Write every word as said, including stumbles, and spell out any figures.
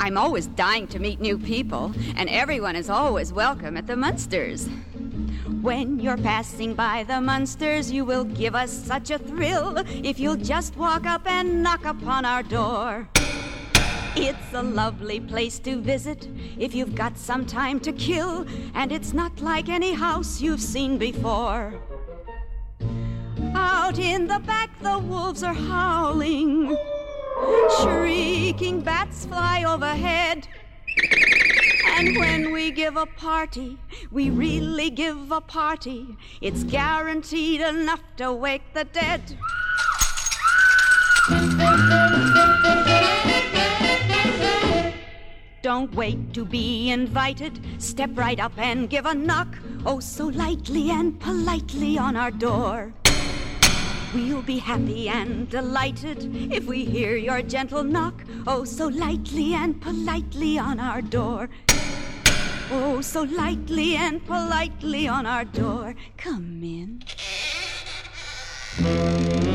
I'm always dying to meet new people, and everyone is always welcome at the Munsters. When you're passing by the Munsters, you will give us such a thrill if you'll just walk up and knock upon our door. It's a lovely place to visit if you've got some time to kill, and it's not like any house you've seen before. Out in the back, the wolves are howling. Shrieking bats fly overhead. And when we give a party, we really give a party. It's guaranteed enough to wake the dead. Don't wait to be invited. Step right up and give a knock, oh, so lightly and politely on our door. We'll be happy and delighted if we hear your gentle knock, oh, so lightly and politely on our door. Oh, so lightly and politely on our door. Come in.